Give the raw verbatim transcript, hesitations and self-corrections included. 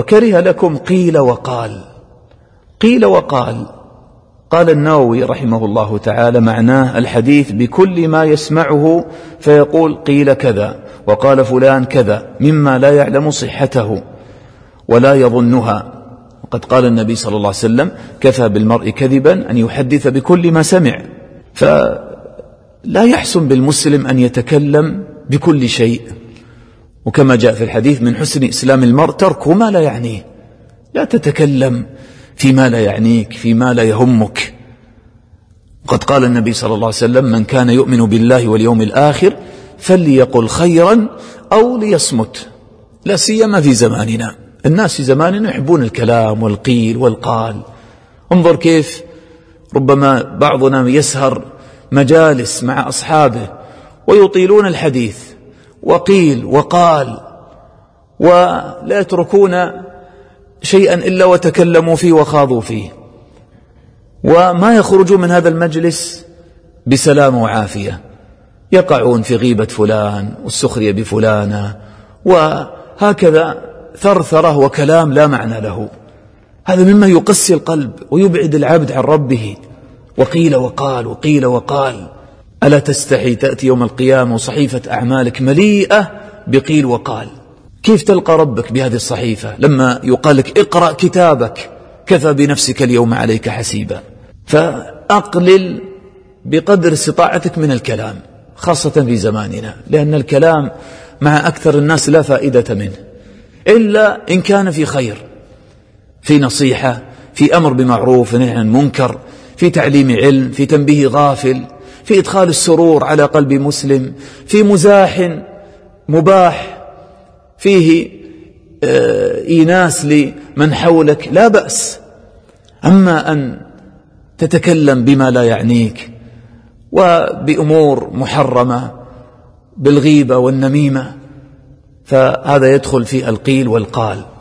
وكره لكم قيل وقال. قيل وقال، قال النووي رحمه الله تعالى معناه الحديث بكل ما يسمعه فيقول قيل كذا وقال فلان كذا مما لا يعلم صحته ولا يظنها. وقد قال النبي صلى الله عليه وسلم كفى بالمرء كذبا أن يحدث بكل ما سمع. فلا يحسن بالمسلم أن يتكلم بكل شيء، وكما جاء في الحديث من حسن إسلام المرء تركه ما لا يعنيه. لا تتكلم فيما لا يعنيك، فيما لا يهمك. قد قال النبي صلى الله عليه وسلم من كان يؤمن بالله واليوم الآخر فليقل خيرا أو ليصمت. لا سيما في زماننا، الناس في زماننا يحبون الكلام والقيل والقال. انظر كيف ربما بعضنا يسهر مجالس مع أصحابه ويطيلون الحديث وقيل وقال، ولا يتركون شيئا إلا وتكلموا فيه وخاضوا فيه، وما يخرجوا من هذا المجلس بسلام وعافية، يقعون في غيبة فلان والسخرية بفلانة، وهكذا ثرثرة وكلام لا معنى له. هذا مما يقسي القلب ويبعد العبد عن ربه. وقيل وقال وقيل وقال. ألا تستحي تأتي يوم القيامة وصحيفة أعمالك مليئة بقيل وقال؟ كيف تلقى ربك بهذه الصحيفة لما يقال لك اقرأ كتابك كفى بنفسك اليوم عليك حسيبا؟ فأقلل بقدر استطاعتك من الكلام، خاصة في زماننا، لأن الكلام مع أكثر الناس لا فائدة منه إلا إن كان في خير، في نصيحة، في أمر بمعروف ونهي عن منكر، في تعليم علم، في تنبيه غافل، في إدخال السرور على قلب مسلم، في مزاح مباح فيه إيناس لمن حولك، لا بأس. أما أن تتكلم بما لا يعنيك وبأمور محرمة بالغيبة والنميمة، فهذا يدخل في القيل والقال.